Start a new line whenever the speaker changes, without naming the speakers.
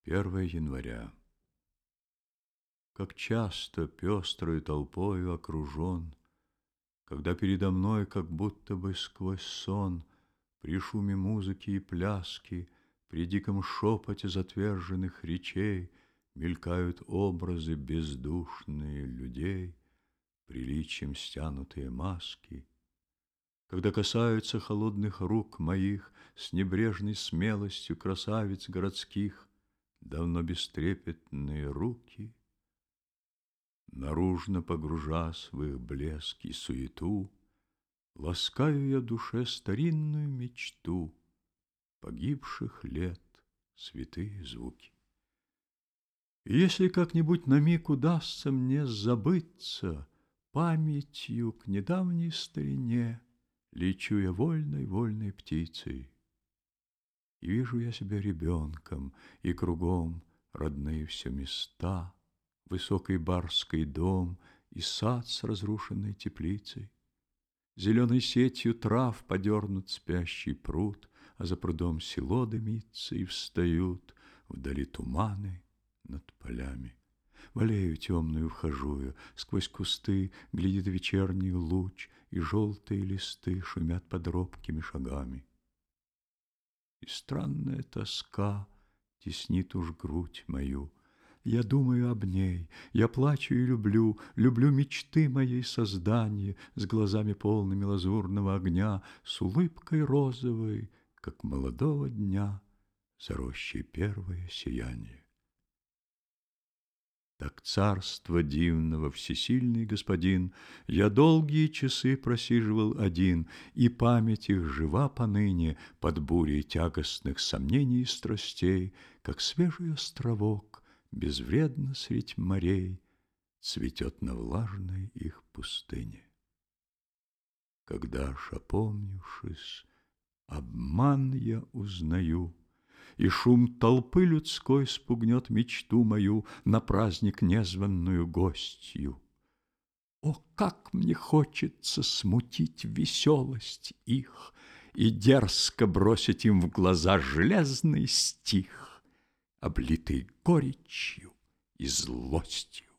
1 января. Как часто пестрою толпою окружен, когда передо мной, как будто бы сквозь сон, при шуме музыки и пляски, при диком шепоте затверженных речей мелькают образы бездушные людей, приличием стянутые маски. Когда касаются холодных рук моих с небрежной смелостью красавиц городских давно бестрепетные руки, наружно погружась в их блеск и суету, ласкаю я душе старинную мечту погибших лет святые звуки. И если как-нибудь на миг удастся мне забыться памятью к недавней старине, лечу я вольной птицей, и вижу я себя ребенком, и кругом родные все места, высокий барский дом и сад с разрушенной теплицей. Зеленой сетью трав подернут спящий пруд, а за прудом село дымится, и встают вдали туманы над полями. В аллею темную вхожу я, сквозь кусты глядит вечерний луч, и желтые листы шумят под робкими шагами. И странная тоска теснит уж грудь мою. Я думаю об ней, я плачу и люблю, люблю мечты моей создания, с глазами полными лазурного огня, с улыбкой розовой, как молодого дня, за рощей первое сияние. Так царства дивного всесильный господин я долгие часы просиживал один, и память их жива поныне под бурей тягостных сомнений и страстей, как свежий островок безвредно средь морей цветет на влажной их пустыне. Когда ж, опомнившись, обман я узнаю, и шум толпы людской спугнет мечту мою на праздник незваную гостью. О, как мне хочется смутить веселость их и дерзко бросить им в глаза железный стих, облитый горечью и злостью.